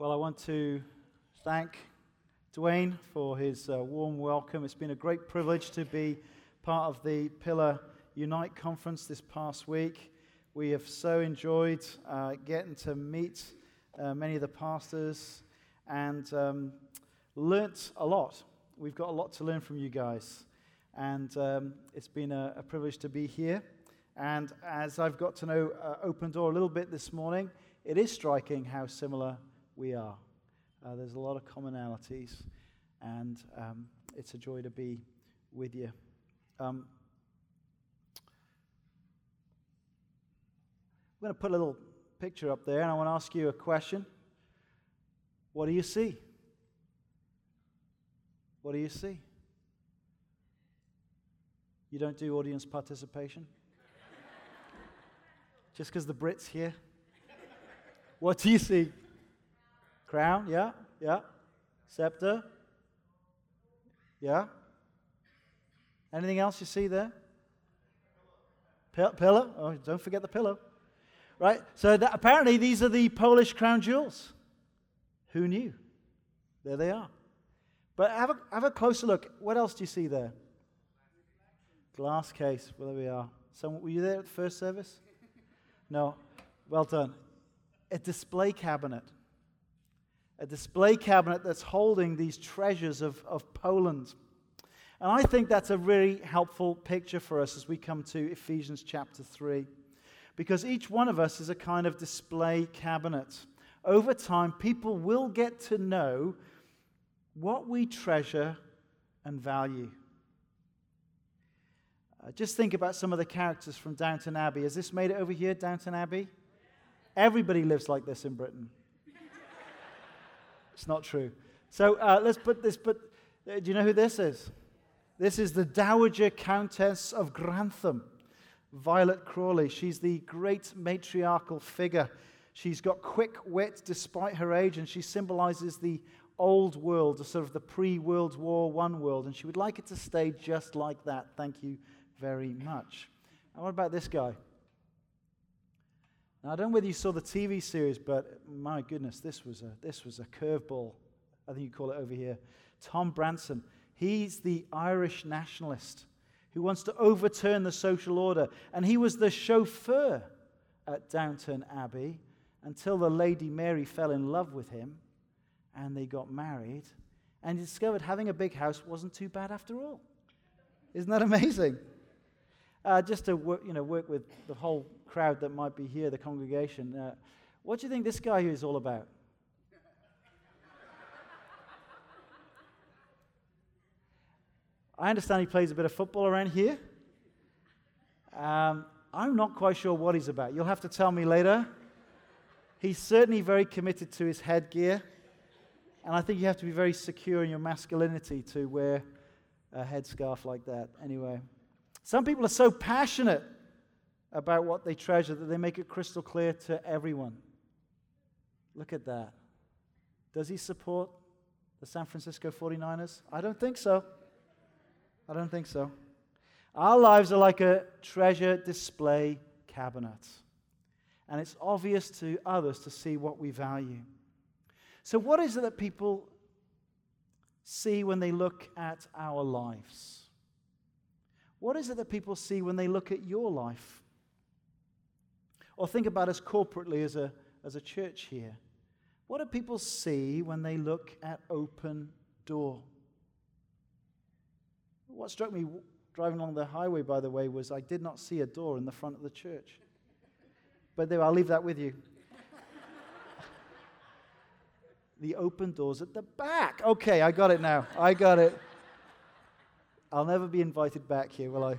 Well, I want to thank Dwayne for his warm welcome. It's been a great privilege to be part of the Pillar Unite conference this past week. We have so enjoyed getting to meet many of the pastors and learnt a lot. We've got a lot to learn from you guys. And it's been a privilege to be here. And as I've got to know Open Door a little bit this morning, it is striking how similar we are. There's a lot of commonalities, and it's a joy to be with you. I'm going to put a little picture up there, and I want to ask you a question. What do you see? What do you see? You don't do audience participation? Just because the Brit's here? What do you see? Crown? Yeah. Scepter? Yeah. Anything else you see there? Pillow? Oh, don't forget the pillow. Right? So apparently these are the Polish crown jewels. Who knew? There they are. But have a closer look. What else do you see there? Glass case. Well, there we are. Were you there at the first service? No. Well done. A display cabinet. A display cabinet that's holding these treasures of Poland. And I think that's a really helpful picture for us as we come to Ephesians chapter 3. Because each one of us is a kind of display cabinet. Over time, people will get to know what we treasure and value. Just think about some of the characters from Downton Abbey. Has this made it over here, Downton Abbey? Everybody lives like this in Britain. It's not true. So let's put this, do you know who this is? This is the Dowager Countess of Grantham, Violet Crawley. She's the great matriarchal figure. She's got quick wit despite her age, and she symbolizes the old world, the sort of the pre-World War I world, and she would like it to stay just like that. Thank you very much. And what about this guy? Now, I don't know whether you saw the TV series, but my goodness, this was a curveball. I think you call it over here. Tom Branson. He's the Irish nationalist who wants to overturn the social order. And he was the chauffeur at Downton Abbey until the Lady Mary fell in love with him and they got married. And he discovered having a big house wasn't too bad after all. Isn't that amazing? Just to work with the whole crowd that might be here, the congregation. What do you think this guy is all about? I understand he plays a bit of football around here. I'm not quite sure what he's about. You'll have to tell me later. He's certainly very committed to his headgear, and I think you have to be very secure in your masculinity to wear a headscarf like that. Anyway. Some people are so passionate about what they treasure that they make it crystal clear to everyone. Look at that. Does he support the San Francisco 49ers? I don't think so. Our lives are like a treasure display cabinet. And it's obvious to others to see what we value. So what is it that people see when they look at our lives? What is it that people see when they look at your life? Or think about us corporately as a church here. What do people see when they look at Open Door? What struck me driving along the highway, by the way, was I did not see a door in the front of the church. But there, I'll leave that with you. The open door's at the back. Okay, I got it now. I got it. I'll never be invited back here, will I?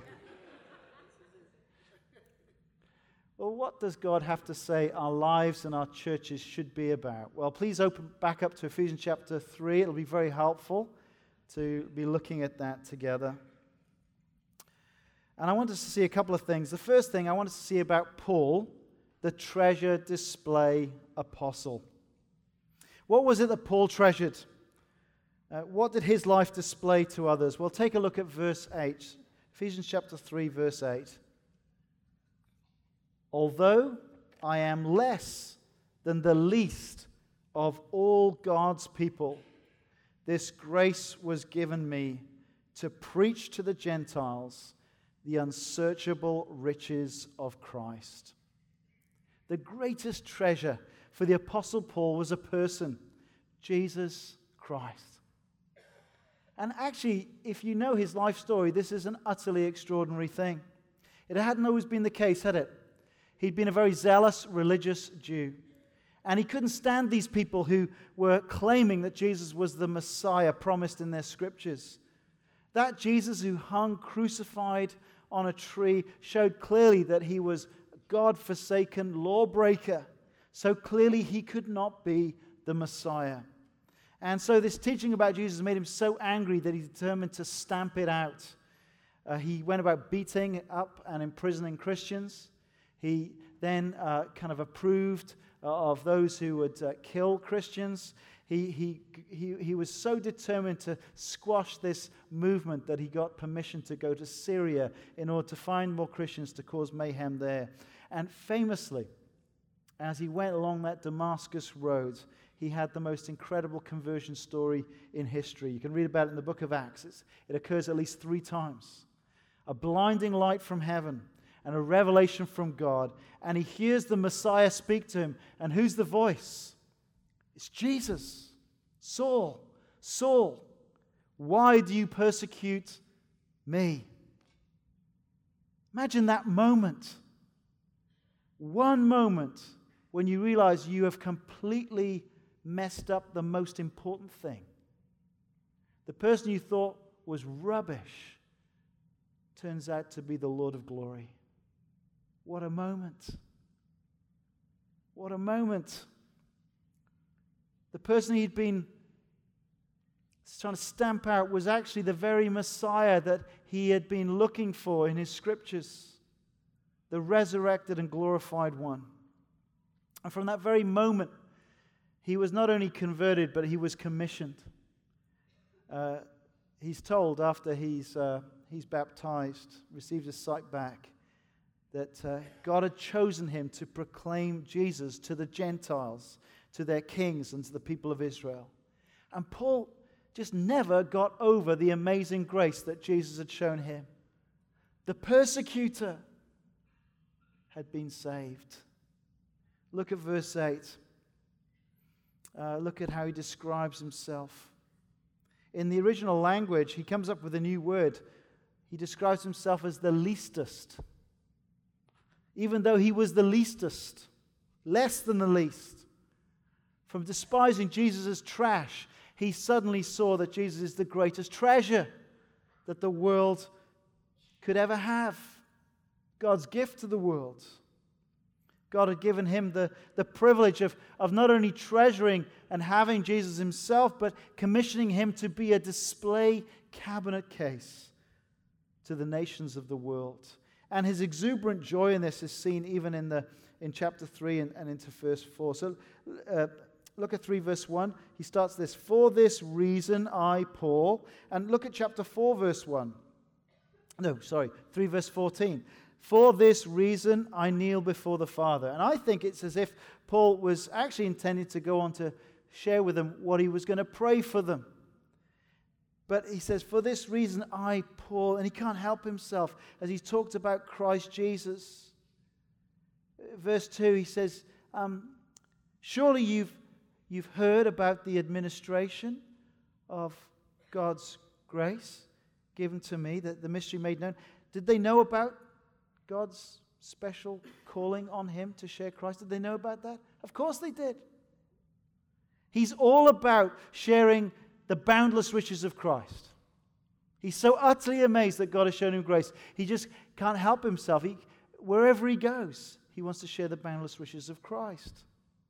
Well, what does God have to say our lives and our churches should be about? Well, please open back up to Ephesians chapter 3. It'll be very helpful to be looking at that together. And I want us to see a couple of things. The first thing I want us to see about Paul, the treasure display apostle. What was it that Paul treasured? What did his life display to others? Well, take a look at verse 8. Ephesians chapter 3, verse 8. Although I am less than the least of all God's people, this grace was given me to preach to the Gentiles the unsearchable riches of Christ. The greatest treasure for the Apostle Paul was a person, Jesus Christ. And actually, if you know his life story, this is an utterly extraordinary thing. It hadn't always been the case, had it? He'd been a very zealous religious Jew. And he couldn't stand these people who were claiming that Jesus was the Messiah promised in their scriptures. That Jesus who hung crucified on a tree showed clearly that he was a God-forsaken lawbreaker. So clearly he could not be the Messiah. And so this teaching about Jesus made him so angry that he determined to stamp it out. He went about beating up and imprisoning Christians. He then kind of approved of those who would kill Christians. He was so determined to squash this movement that he got permission to go to Syria in order to find more Christians to cause mayhem there. And famously, as he went along that Damascus road, he had the most incredible conversion story in history. You can read about it in the book of Acts. It occurs at least 3 times. A blinding light from heaven and a revelation from God. And he hears the Messiah speak to him. And who's the voice? It's Jesus. Saul, Saul, why do you persecute me? Imagine that moment. One moment when you realize you have completely messed up the most important thing. The person you thought was rubbish turns out to be the Lord of glory. What a moment. What a moment. The person he'd been trying to stamp out was actually the very Messiah that he had been looking for in his scriptures. The resurrected and glorified one. And from that very moment, he was not only converted, but he was commissioned. He's told after he's baptized, received his sight back, that God had chosen him to proclaim Jesus to the Gentiles, to their kings, and to the people of Israel. And Paul just never got over the amazing grace that Jesus had shown him. The persecutor had been saved. Look at verse 8. Look at how he describes himself. In the original language, he comes up with a new word. He describes himself as the leastest. Even though he was the leastest, less than the least. From despising Jesus as trash, he suddenly saw that Jesus is the greatest treasure that the world could ever have. God's gift to the world. God had given him the privilege of not only treasuring and having Jesus himself, but commissioning him to be a display cabinet case to the nations of the world. And his exuberant joy in this is seen even in chapter 3 and into verse 4. So look at 3 verse 1. He starts this, "For this reason I, Paul," and look at chapter 4 verse 1. 3 verse 14. "For this reason I kneel before the Father." And I think it's as if Paul was actually intending to go on to share with them what he was going to pray for them. But he says, "For this reason I, Paul," and he can't help himself as he talked about Christ Jesus. Verse 2, he says, "Surely you've heard about the administration of God's grace given to me, that the mystery made known." Did they know about God's special calling on him to share Christ? Did they know about that? Of course they did. He's all about sharing the boundless riches of Christ. He's so utterly amazed that God has shown him grace. He just can't help himself. Wherever he goes, he wants to share the boundless riches of Christ.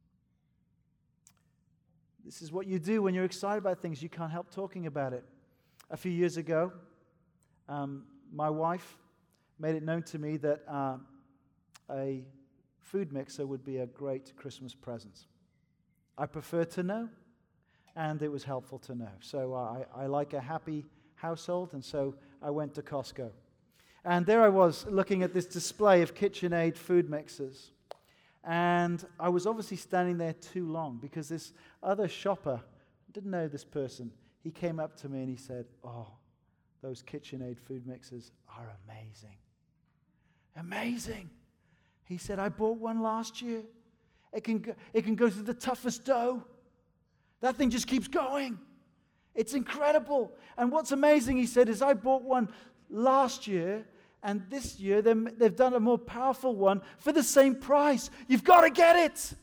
This is what you do when you're excited about things. You can't help talking about it. A few years ago, my wife made it known to me that a food mixer would be a great Christmas present. I prefer to know, and it was helpful to know. So I like a happy household, and so I went to Costco. And there I was looking at this display of KitchenAid food mixers. And I was obviously standing there too long because this other shopper, didn't know this person, he came up to me and he said, "Oh, those KitchenAid food mixers are amazing. Amazing." He said, "I bought one last year. It can go through the toughest dough. That thing just keeps going. It's incredible. And what's amazing," he said, "is I bought one last year, and this year they've done a more powerful one for the same price. You've got to get it."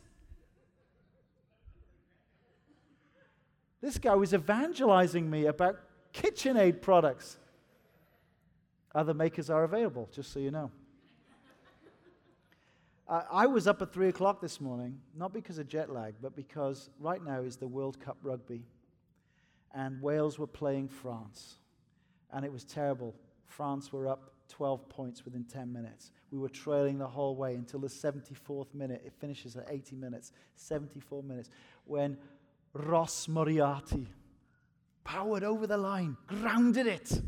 This guy was evangelizing me about KitchenAid products. Other makers are available, just so you know. I was up at 3 o'clock this morning, not because of jet lag, but because right now is the World Cup rugby. And Wales were playing France. And it was terrible. France were up 12 points within 10 minutes. We were trailing the whole way until the 74th minute. It finishes at 80 minutes, 74 minutes, when Ross Moriarty powered over the line, grounded it.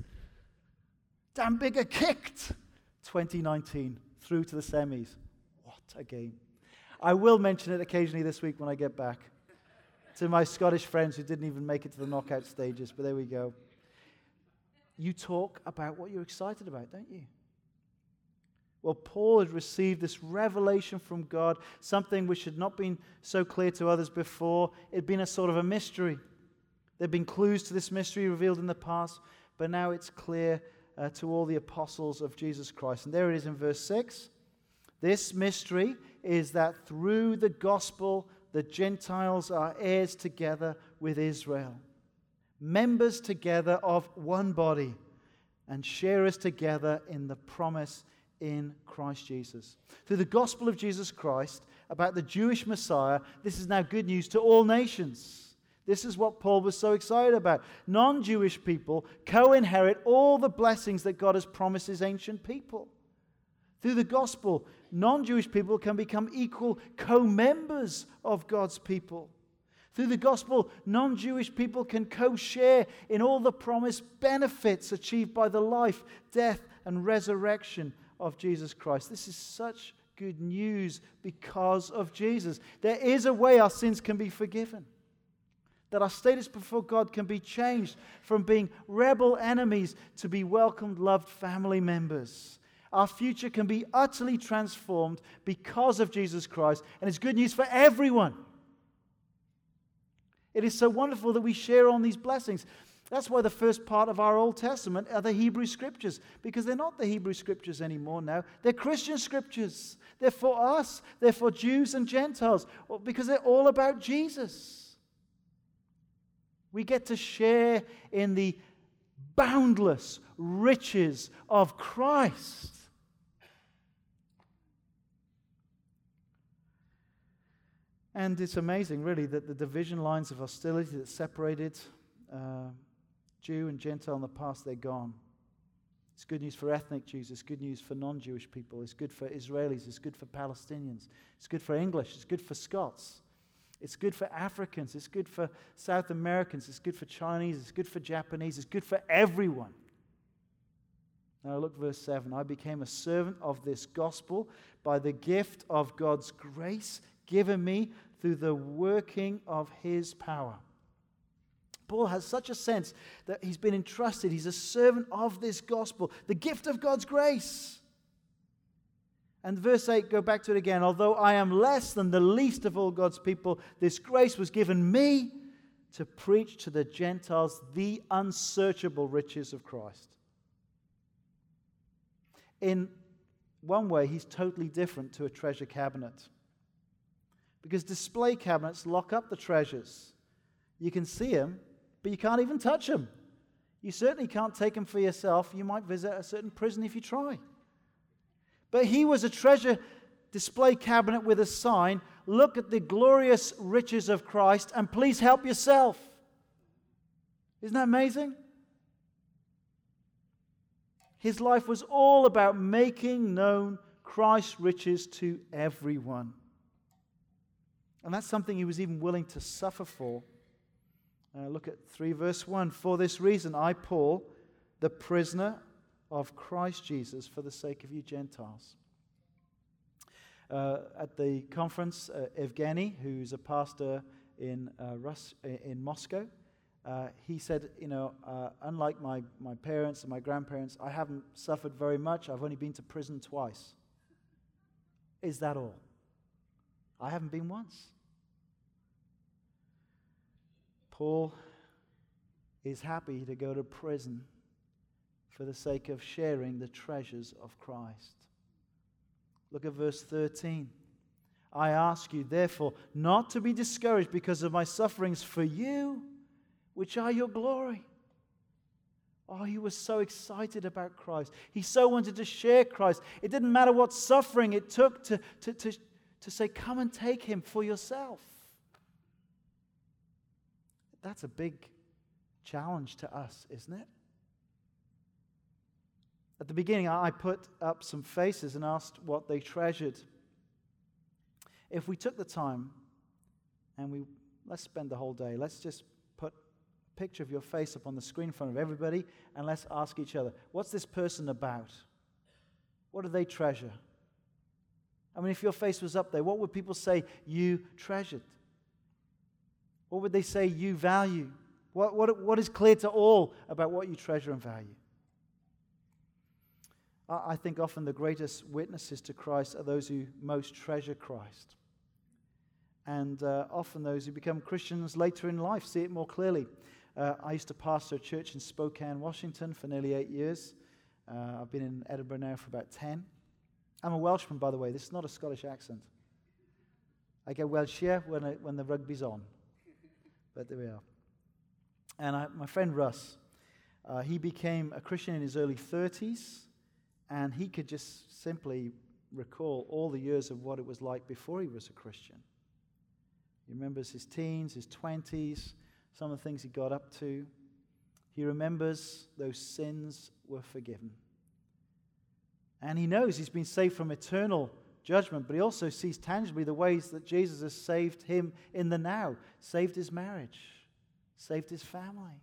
Dan Biggar kicked. 2019, through to the semis. What a game. I will mention it occasionally this week when I get back to my Scottish friends who didn't even make it to the knockout stages, but there we go. You talk about what you're excited about, don't you? Well, Paul had received this revelation from God, something which had not been so clear to others before. It had been a sort of a mystery. There had been clues to this mystery revealed in the past, but now it's clear to all the apostles of Jesus Christ. And there it is in verse 6. This mystery is that through the gospel, the Gentiles are heirs together with Israel, members together of one body, and sharers together in the promise in Christ Jesus. Through the gospel of Jesus Christ, about the Jewish Messiah, this is now good news to all nations. This is what Paul was so excited about. Non-Jewish people co-inherit all the blessings that God has promised his ancient people. Through the gospel, non-Jewish people can become equal co-members of God's people. Through the gospel, non-Jewish people can co-share in all the promised benefits achieved by the life, death, and resurrection of Jesus Christ. This is such good news because of Jesus. There is a way our sins can be forgiven, that our status before God can be changed from being rebel enemies to be welcomed, loved family members. Our future can be utterly transformed because of Jesus Christ, and it's good news for everyone. It is so wonderful that we share on these blessings. That's why the first part of our Old Testament are the Hebrew Scriptures, because they're not the Hebrew Scriptures anymore now. They're Christian Scriptures. They're for us. They're for Jews and Gentiles, because they're all about Jesus. We get to share in the boundless riches of Christ. And it's amazing, really, that the division lines of hostility that separated Jew and Gentile in the past, they're gone. It's good news for ethnic Jews. It's good news for non-Jewish people. It's good for Israelis. It's good for Palestinians. It's good for English. It's good for Scots. It's good for Africans. It's good for South Americans. It's good for Chinese. It's good for Japanese. It's good for everyone. Now look, verse 7. I became a servant of this gospel by the gift of God's grace given me through the working of his power. Paul has such a sense that he's been entrusted. He's a servant of this gospel, the gift of God's grace. And verse 8, go back to it again. Although I am less than the least of all God's people, this grace was given me to preach to the Gentiles the unsearchable riches of Christ. In one way, he's totally different to a treasure cabinet, because display cabinets lock up the treasures. You can see them, but you can't even touch them. You certainly can't take them for yourself. You might visit a certain prison if you try. But he was a treasure display cabinet with a sign, look at the glorious riches of Christ and please help yourself. Isn't that amazing? His life was all about making known Christ's riches to everyone. And that's something he was even willing to suffer for. Look at 3 verse 1. For this reason, I, Paul, the prisoner of Christ Jesus, for the sake of you Gentiles. at the conference, Evgeny, who's a pastor in Moscow, he said, unlike my parents and my grandparents, I haven't suffered very much. I've only been to prison twice. Is that all? I haven't been once. Paul is happy to go to prison for the sake of sharing the treasures of Christ. Look at verse 13. I ask you, therefore, not to be discouraged because of my sufferings for you, which are your glory. Oh, he was so excited about Christ. He so wanted to share Christ. It didn't matter what suffering it took to say, come and take him for yourself. That's a big challenge to us, isn't it? At the beginning, I put up some faces and asked what they treasured. If we took the time and let's spend the whole day, let's just put a picture of your face up on the screen in front of everybody and let's ask each other, what's this person about? What do they treasure? I mean, if your face was up there, what would people say you treasured? What would they say you value? What is clear to all about what you treasure and value? I think often the greatest witnesses to Christ are those who most treasure Christ. And often those who become Christians later in life see it more clearly. I used to pastor a church in Spokane, Washington for nearly 8 years. I've been in Edinburgh now for about 10. I'm a Welshman, by the way. This is not a Scottish accent. I get Welsh here when the rugby's on. But there we are. And my friend Russ, he became a Christian in his early 30s, and he could just simply recall all the years of what it was like before he was a Christian. He remembers his teens, his 20s, some of the things he got up to. He remembers those sins were forgiven. And he knows he's been saved from eternal judgment, but he also sees tangibly the ways that Jesus has saved him in the now, saved his marriage, saved his family.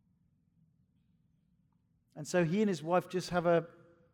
And so he and his wife just have a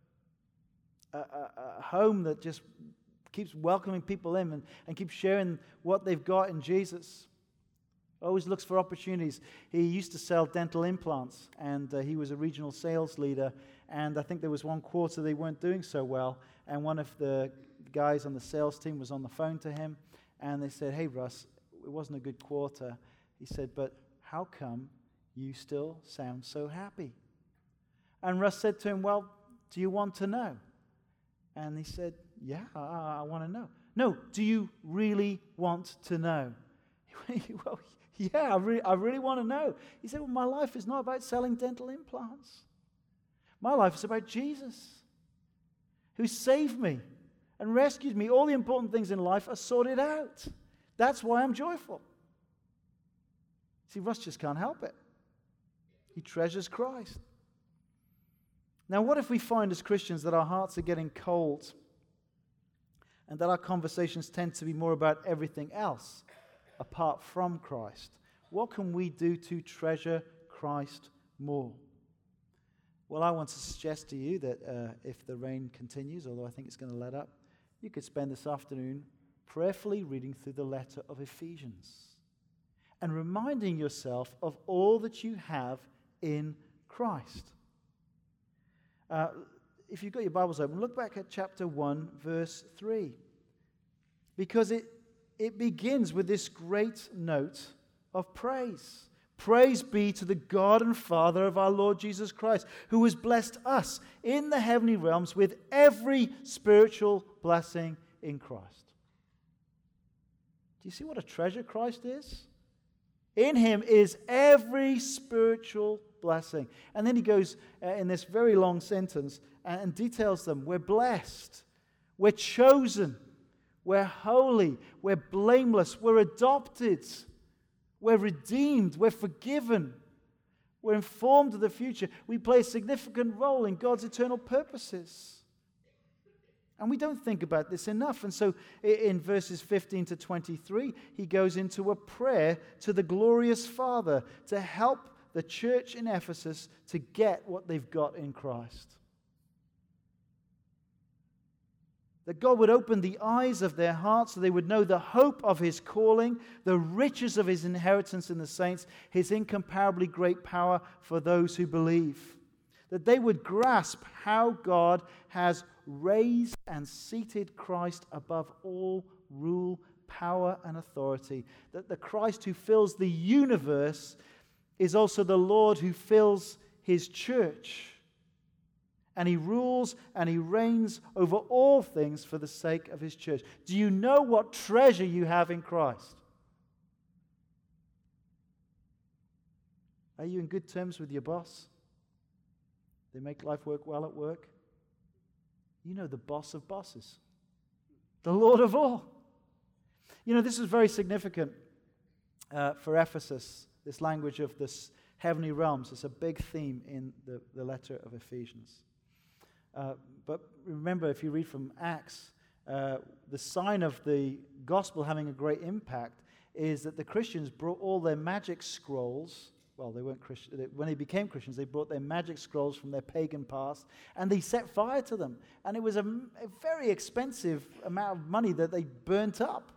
home that just keeps welcoming people in and keeps sharing what they've got in Jesus. Always looks for opportunities. He used to sell dental implants, and he was a regional sales leader, and I think there was one quarter they weren't doing so well, and one of the guys on the sales team was on the phone to him, and they said, hey, Russ, it wasn't a good quarter. He said, but how come you still sound so happy? And Russ said to him, well, do you want to know? And he said, yeah, I want to know. No, do you really want to know? Well, yeah, I really want to know. He said, well, my life is not about selling dental implants. My life is about Jesus, who saved me and rescued me. All the important things in life are sorted out. That's why I'm joyful. See, Russ just can't help it. He treasures Christ. Now, what if we find as Christians that our hearts are getting cold and that our conversations tend to be more about everything else apart from Christ? What can we do to treasure Christ more? Well, I want to suggest to you that if the rain continues, although I think it's going to let up, you could spend this afternoon prayerfully reading through the letter of Ephesians and reminding yourself of all that you have in Christ. If you've got your Bibles open, look back at chapter 1, verse 3. Because it begins with this great note of praise. Praise be to the God and Father of our Lord Jesus Christ, who has blessed us in the heavenly realms with every spiritual blessing in Christ. Do you see what a treasure Christ is? In him is every spiritual blessing. And then he goes in this very long sentence and details them. We're blessed. We're chosen. We're holy. We're blameless. We're adopted. We're redeemed. We're forgiven. We're informed of the future. We play a significant role in God's eternal purposes. And we don't think about this enough. And so in verses 15 to 23, he goes into a prayer to the glorious Father to help the church in Ephesus to get what they've got in Christ. That God would open the eyes of their hearts so they would know the hope of His calling, the riches of His inheritance in the saints, His incomparably great power for those who believe. That they would grasp how God has raised and seated Christ above all rule, power, and authority. That the Christ who fills the universe is also the Lord who fills His church. And He rules and He reigns over all things for the sake of His church. Do you know what treasure you have in Christ? Are you in good terms with your boss? They make life work well at work? You know the boss of bosses, the Lord of all. You know, this is very significant for Ephesus, this language of this heavenly realms. It's a big theme in the letter of Ephesians. But remember, if you read from Acts, the sign of the gospel having a great impact is that the Christians brought all their magic scrolls. Well, they weren't Christian. When they became Christians, they brought their magic scrolls from their pagan past, and they set fire to them. And it was a very expensive amount of money that they burnt up.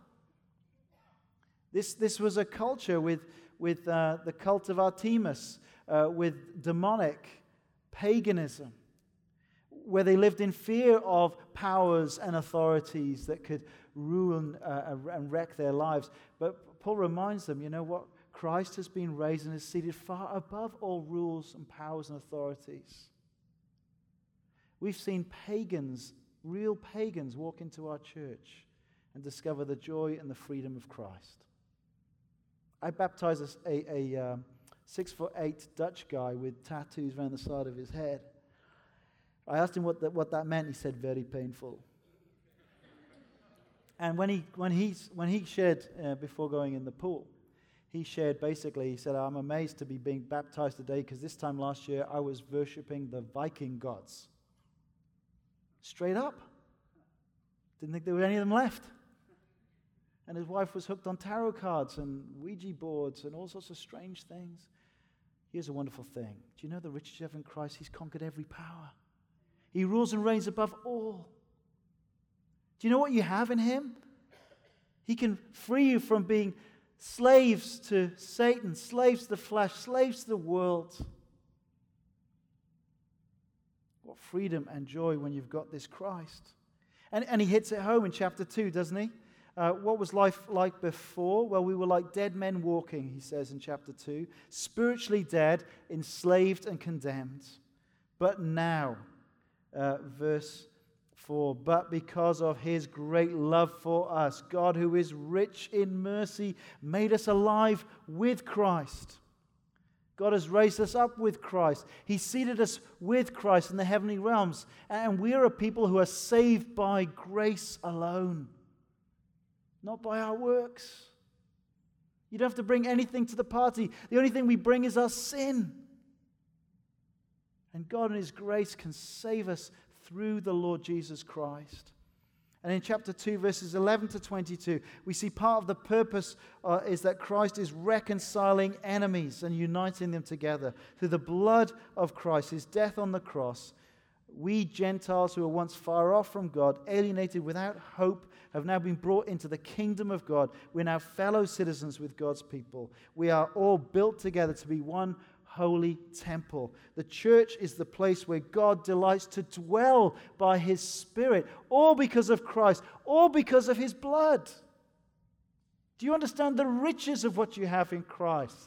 This was a culture with the cult of Artemis, with demonic paganism, where they lived in fear of powers and authorities that could ruin and wreck their lives. But Paul reminds them, you know what? Christ has been raised and is seated far above all rules and powers and authorities. We've seen pagans, real pagans, walk into our church and discover the joy and the freedom of Christ. I baptized a 6'8" Dutch guy with tattoos around the side of his head. I asked him what that meant. He said, "Very painful." And when he shared before going in the pool, he shared basically, he said, "I'm amazed to be being baptized today because this time last year I was worshipping the Viking gods." Straight up. Didn't think there were any of them left. And his wife was hooked on tarot cards and Ouija boards and all sorts of strange things. Here's a wonderful thing. Do you know the riches you have in Christ? He's conquered every power. He rules and reigns above all. Do you know what you have in Him? He can free you from being slaves to Satan, slaves to the flesh, slaves to the world. What freedom and joy when you've got this Christ. And he hits it home in chapter 2, doesn't he? What was life like before? Well, we were like dead men walking, he says in chapter 2. Spiritually dead, enslaved and condemned. But now, verse 4, but because of His great love for us, God, who is rich in mercy, made us alive with Christ. God has raised us up with Christ. He seated us with Christ in the heavenly realms. And we are a people who are saved by grace alone, not by our works. You don't have to bring anything to the party. The only thing we bring is our sin. And God in His grace can save us through the Lord Jesus Christ. And in chapter 2, verses 11 to 22, we see part of the purpose is that Christ is reconciling enemies and uniting them together. Through the blood of Christ, His death on the cross, we Gentiles who were once far off from God, alienated without hope, have now been brought into the kingdom of God. We're now fellow citizens with God's people. We are all built together to be one holy temple. The church is the place where God delights to dwell by His Spirit, all because of Christ, all because of His blood. Do you understand the riches of what you have in Christ?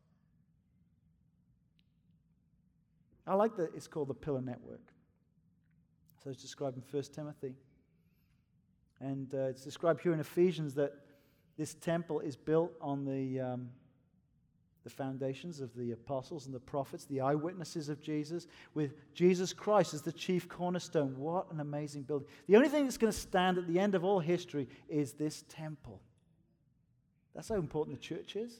I like that it's called the Pillar Network. So it's described in 1 Timothy. And it's described here in Ephesians that this temple is built on the foundations of the apostles and the prophets, the eyewitnesses of Jesus, with Jesus Christ as the chief cornerstone. What an amazing building. The only thing that's going to stand at the end of all history is this temple. That's how important the church is.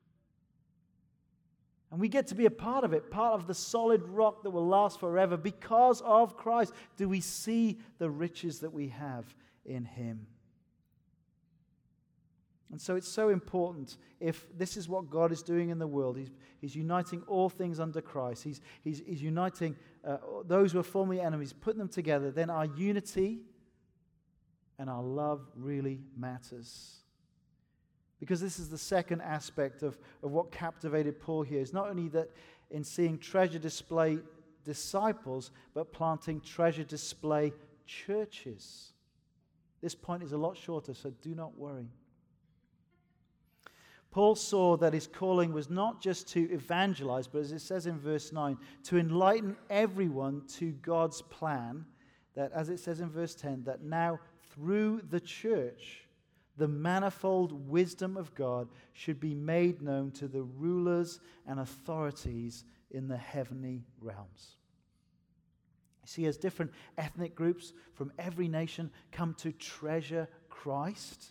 And we get to be a part of it, part of the solid rock that will last forever. Because of Christ, do we see the riches that we have in Him. And so it's so important, if this is what God is doing in the world, He's uniting all things under Christ. He's uniting those who are formerly enemies, putting them together. Then our unity and our love really matters. Because this is the second aspect of what captivated Paul here. It's not only that in seeing treasure display disciples, but planting treasure display churches. This point is a lot shorter, so do not worry. Paul saw that his calling was not just to evangelize, but as it says in verse 9, to enlighten everyone to God's plan, that as it says in verse 10, that now through the church, the manifold wisdom of God should be made known to the rulers and authorities in the heavenly realms. You see, as different ethnic groups from every nation come to treasure Christ,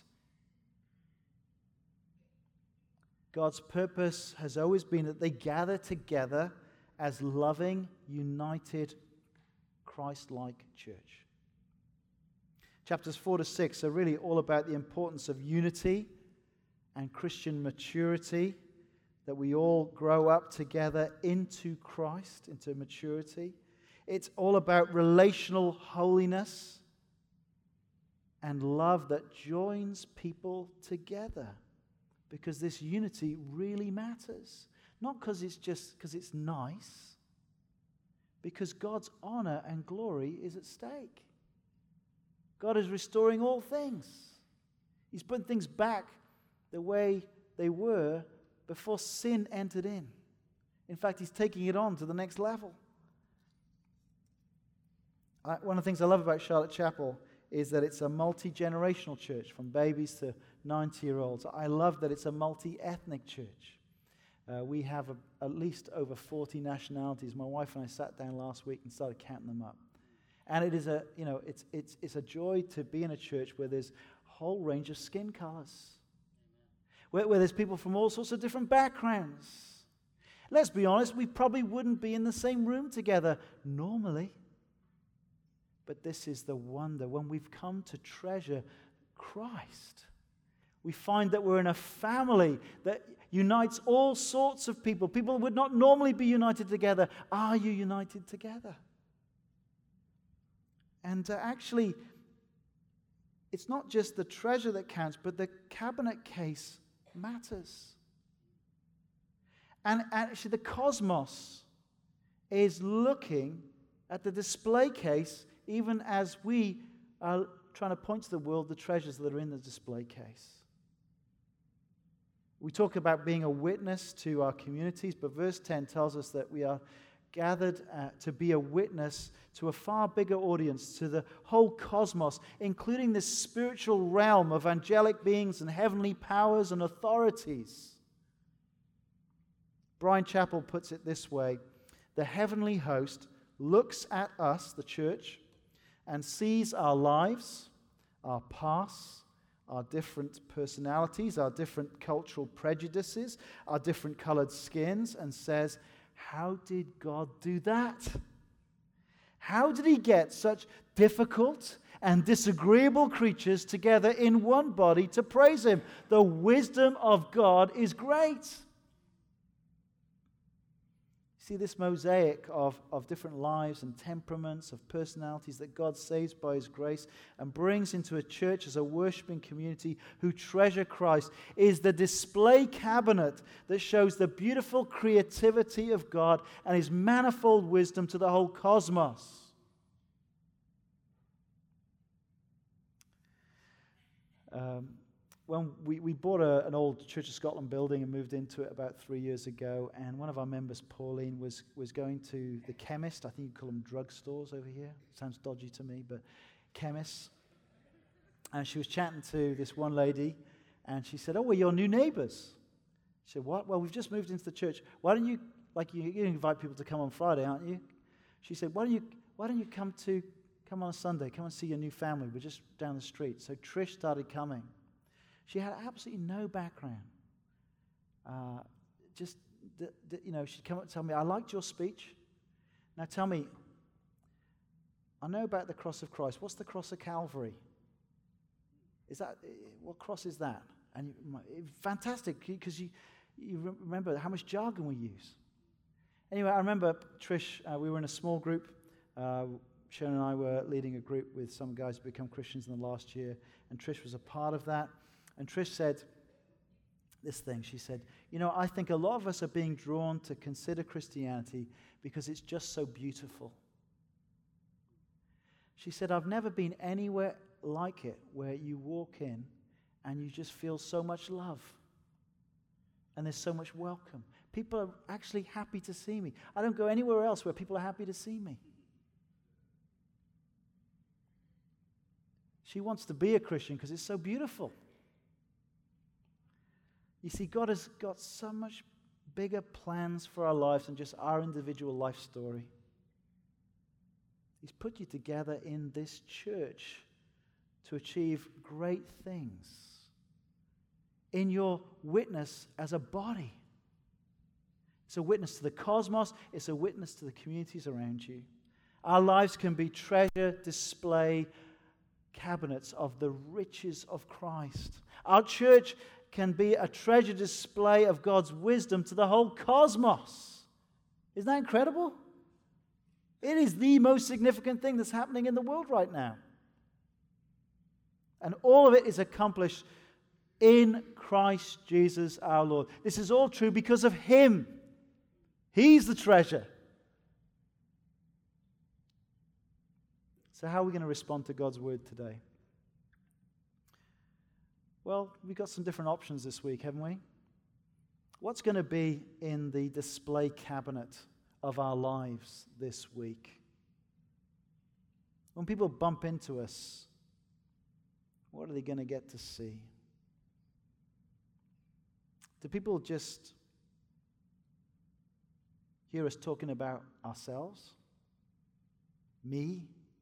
God's purpose has always been that they gather together as loving, united, Christ-like church. Chapters 4 to 6 are really all about the importance of unity and Christian maturity, that we all grow up together into Christ, into maturity. It's all about relational holiness and love that joins people together, because this unity really matters. Not because it's nice, because God's honor and glory is at stake. God is restoring all things. He's putting things back the way they were before sin entered in. In fact, He's taking it on to the next level. One of the things I love about Charlotte Chapel is that it's a multi-generational church, from babies to 90-year-olds. I love that it's a multi-ethnic church. We have at least over 40 nationalities. My wife and I sat down last week and started counting them up. And it is it's a joy to be in a church where there's a whole range of skin colors, where there's people from all sorts of different backgrounds. Let's be honest, we probably wouldn't be in the same room together normally. But this is the wonder. When we've come to treasure Christ, we find that we're in a family that unites all sorts of people. People would not normally be united together. Are you united together? And actually, it's not just the treasure that counts, but the cabinet case matters. And actually, the cosmos is looking at the display case, even as we are trying to point to the world the treasures that are in the display case. We talk about being a witness to our communities, but verse 10 tells us that we are gathered to be a witness to a far bigger audience, to the whole cosmos, including this spiritual realm of angelic beings and heavenly powers and authorities. Brian Chappell puts it this way: the heavenly host looks at us, the church, and sees our lives, our pasts, our different personalities, our different cultural prejudices, our different colored skins, and says, how did God do that? How did He get such difficult and disagreeable creatures together in one body to praise Him? The wisdom of God is great. See this mosaic of different lives and temperaments, of personalities that God saves by His grace and brings into a church as a worshiping community who treasure Christ, is the display cabinet that shows the beautiful creativity of God and His manifold wisdom to the whole cosmos. When we bought an old Church of Scotland building and moved into it about 3 years ago, and one of our members, Pauline, was going to the chemist. I think you call them drugstores over here. Sounds dodgy to me, but chemists. And she was chatting to this one lady, and she said, "Oh, we're your new neighbors." She said, "What?" "Well, we've just moved into the church. Why don't you, you invite people to come on Friday, aren't you?" She said, why don't you come on a Sunday, come and see your new family. We're just down the street. So Trish started coming. She had absolutely no background. She'd come up and tell me, "I liked your speech. Now tell me, I know about the cross of Christ. What's the cross of Calvary? What cross is that?" And fantastic, because you remember how much jargon we use. Anyway, I remember Trish, we were in a small group. Sharon and I were leading a group with some guys who become Christians in the last year, and Trish was a part of that. And Trish said this thing. She said, I think a lot of us are being drawn to consider Christianity because it's just so beautiful. She said, I've never been anywhere like it where you walk in and you just feel so much love. And there's so much welcome. People are actually happy to see me. I don't go anywhere else where people are happy to see me. She wants to be a Christian because it's so beautiful. You see, God has got so much bigger plans for our lives than just our individual life story. He's put you together in this church to achieve great things in your witness as a body. It's a witness to the cosmos. It's a witness to the communities around you. Our lives can be treasure display cabinets of the riches of Christ. Our church can be a treasure display of God's wisdom to the whole cosmos. Isn't that incredible? It is the most significant thing that's happening in the world right now. And all of it is accomplished in Christ Jesus our Lord. This is all true because of Him. He's the treasure. So how are we going to respond to God's word today? Well, we've got some different options this week, haven't we? What's going to be in the display cabinet of our lives this week? When people bump into us, what are they going to get to see? Do people just hear us talking about ourselves? Me?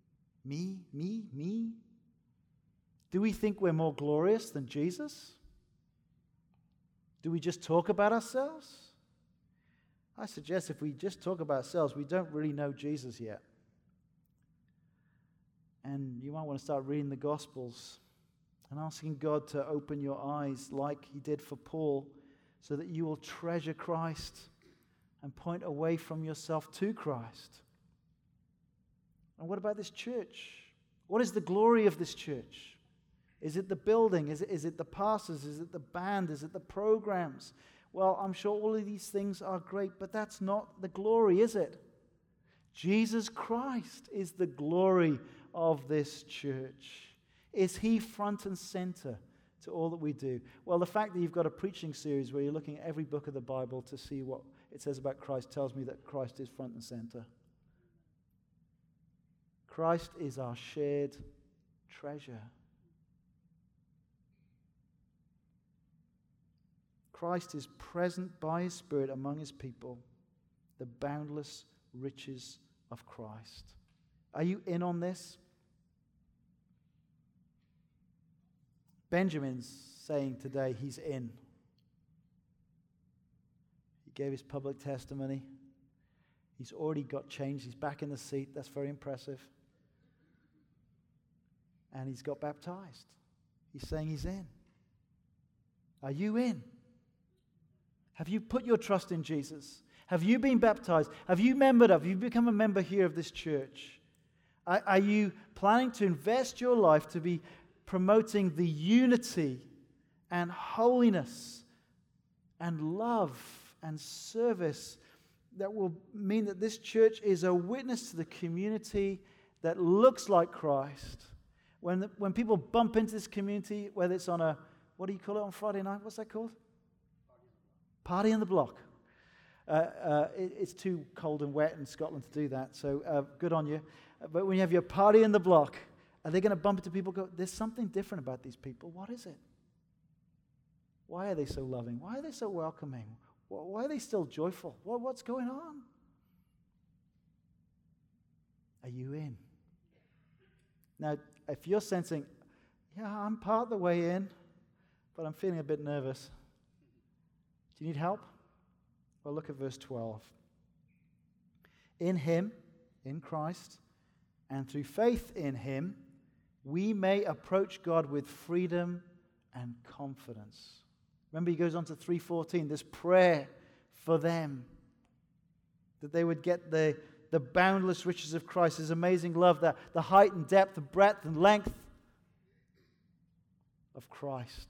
Do we think we're more glorious than Jesus? Do we just talk about ourselves? I suggest if we just talk about ourselves, we don't really know Jesus yet. And you might want to start reading the Gospels and asking God to open your eyes like He did for Paul so that you will treasure Christ and point away from yourself to Christ. And what about this church? What is the glory of this church? Is it the building? Is it the pastors? Is it the band? Is it the programs? Well, I'm sure all of these things are great, but that's not the glory, is it? Jesus Christ is the glory of this church. Is He front and center to all that we do? Well, the fact that you've got a preaching series where you're looking at every book of the Bible to see what it says about Christ tells me that Christ is front and center. Christ is our shared treasure. Christ is present by His Spirit among His people, the boundless riches of Christ. Are you in on this? Benjamin's saying today he's in. He gave his public testimony. He's already got changed. He's back in the seat. That's very impressive. And he's got baptized. He's saying he's in. Are you in? Have you put your trust in Jesus? Have you been baptized? Have you membered up? Have you become a member here of this church? Are you planning to invest your life to be promoting the unity and holiness and love and service that will mean that this church is a witness to the community that looks like Christ? When people bump into this community, whether it's on a, what do you call it on Friday night? What's that called? Party in the block. It's too cold and wet in Scotland to do that, so good on you. But when you have your party in the block, are they going to bump into people and go, there's something different about these people? What is it? Why are they so loving? Why are they so welcoming? Why are they still joyful? What's going on? Are you in? Now, if you're sensing, yeah, I'm part of the way in, but I'm feeling a bit nervous. Do you need help? Well, look at verse 12. In Him, in Christ, and through faith in Him, we may approach God with freedom and confidence. Remember, he goes on to 3:14, this prayer for them, that they would get the the boundless riches of Christ, His amazing love, the height and depth, the breadth and length of Christ.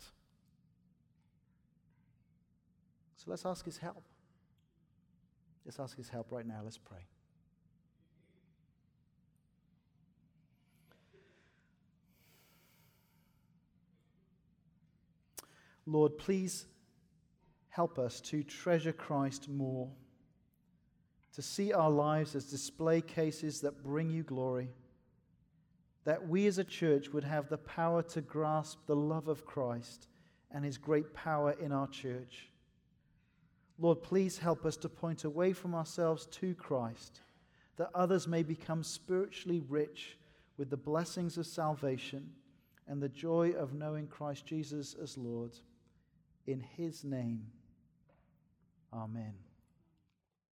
So let's ask His help. Let's ask His help right now. Let's pray. Lord, please help us to treasure Christ more, to see our lives as display cases that bring you glory, that we as a church would have the power to grasp the love of Christ and His great power in our church. Lord, please help us to point away from ourselves to Christ, that others may become spiritually rich with the blessings of salvation and the joy of knowing Christ Jesus as Lord. In His name, amen.